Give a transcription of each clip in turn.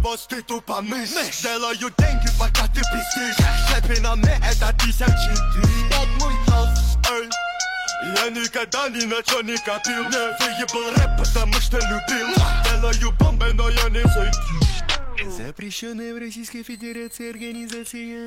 босс, ты тупо мышь. Делаю деньги, пока ты пиздишь. Хэппи на мне это 1003. Под мой хаус, эй. Я никогда ни на чё не копил. Выебал рэп, потому что любил. Делаю бомбы, но я не зайду. Запрещенная в Российской Федерации организация.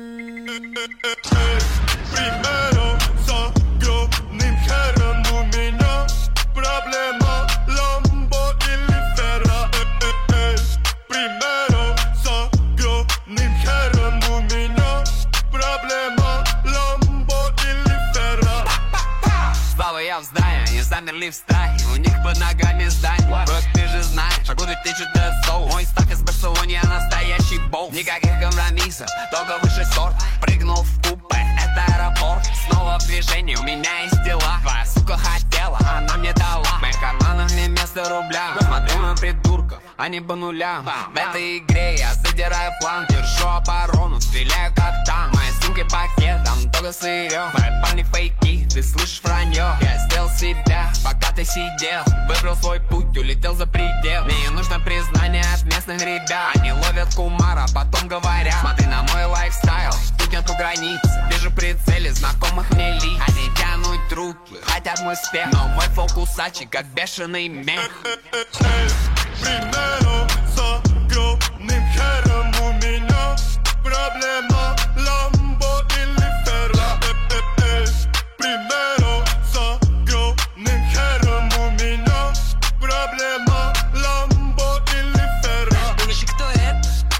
Примером с огромным хером у меня проблема Ламбо или Ферра. Примером с огромным хером у меня проблема Ламбо или Ферра. Слава, я в здании, они замерли в страхе. У них под ногами здание. Брат, ты же знаешь, шагу 2000 соус. Мой стак из Барселоны, я настоящий боу. Никаких компромиссов, только выше сорт. Прыгнул в купе, это аэропорт. Снова в движении, у меня есть дела. Твоя сука хотела, она мне дала. В моих карманах не место рубля. Смотрю на придурков, они по нулям. В этой игре я задираю план. Держу оборону, стреляю как танк. Мои сумки пакетом, только сырье. Мои парни фейки, ты слышишь вранье. Я сделал себя, пока ты сидел. Выбрал свой путь, улетел за предел. Мне нужно признание от местных ребят. Они ловят кумара, потом говорят: смотри на мой лайфстайл, тут нету границ. Вижу прицели знакомых мне лиц. Они тянут руки, хотят мой успех, но мой фокусачик как бешеный мех. Примером с огромным хером у меня проблема Ламбо или Ферра. Примером с огромным хером у меня проблема Ламбо или Ферра. Думаешь, кто это?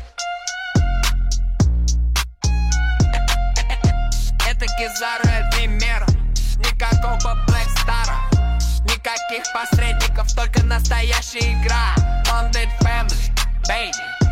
Это Кизару Примера. Никакого Блэкстара, никаких посредников, только настоящая игра. On that family, baby.